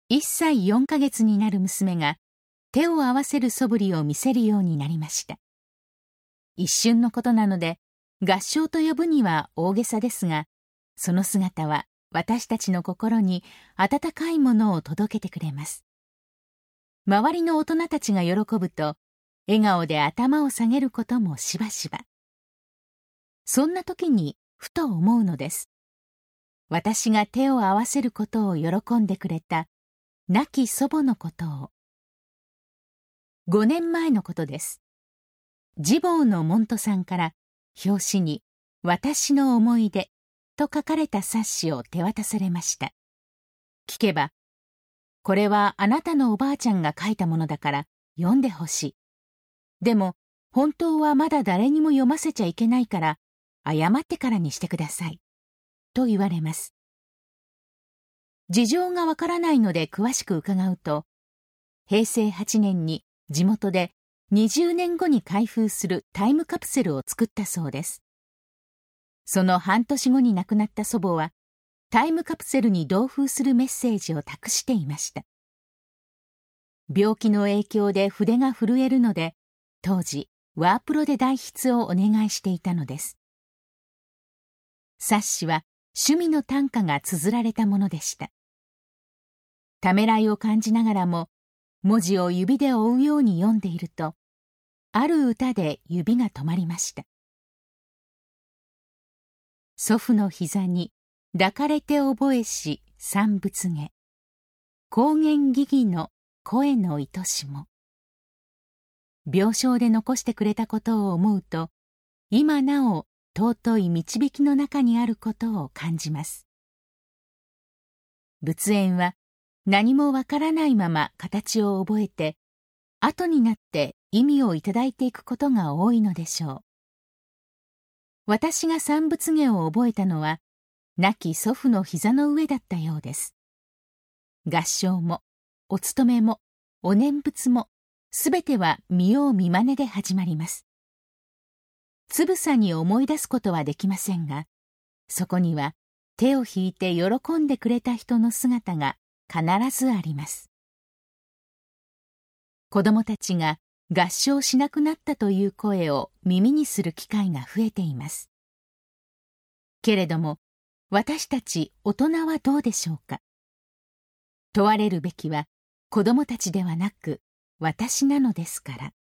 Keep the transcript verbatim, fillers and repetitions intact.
いっさいよんかげつになる娘が手を合わせる素振りを見せるようになりました。一瞬のことなので、合唱と呼ぶには大げさですが、その姿は私たちの心に温かいものを届けてくれます。周りの大人たちが喜ぶと、笑顔で頭を下げることもしばしば。そんな時にふと思うのです。私が手を合わせることを喜んでくれた亡き祖母のことを。ごねんまえのことです。ジボーのモントさんから表紙に私の思い出と書かれた冊子を手渡されました。聞けば、これはあなたのおばあちゃんが書いたものだから読んでほしい。でも本当はまだ誰にも読ませちゃいけないから謝ってからにしてください。と言われます。事情がわからないので詳しく伺うと、へいせいはちねんに地元でにじゅうねんごに開封するタイムカプセルを作ったそうです。その半年後に亡くなった祖母は、タイムカプセルに同封するメッセージを託していました。病気の影響で筆が震えるので、当時ワープロで代筆をお願いしていたのです。冊子は趣味の短歌が綴られたものでした。ためらいを感じながらも、文字を指で追うように読んでいると、ある歌で指が止まりました。祖父の膝に抱かれて覚えし三仏下、高原木々の声の愛しも。病床で残してくれたことを思うと、今なお尊い導きの中にあることを感じます。仏縁は何もわからないまま形を覚えて、後になって意味をいただいていくことが多いのでしょう。私が三仏下を覚えたのは、亡き祖父の膝の上だったようです。合唱も、お勤めも、お念仏も、すべては見よう見まねで始まります。つぶさに思い出すことはできませんが、そこには手を引いて喜んでくれた人の姿が必ずあります。子供たちが合唱しなくなったという声を耳にする機会が増えています。けれども、私たち大人はどうでしょうか。問われるべきは子供たちではなく私なのですから。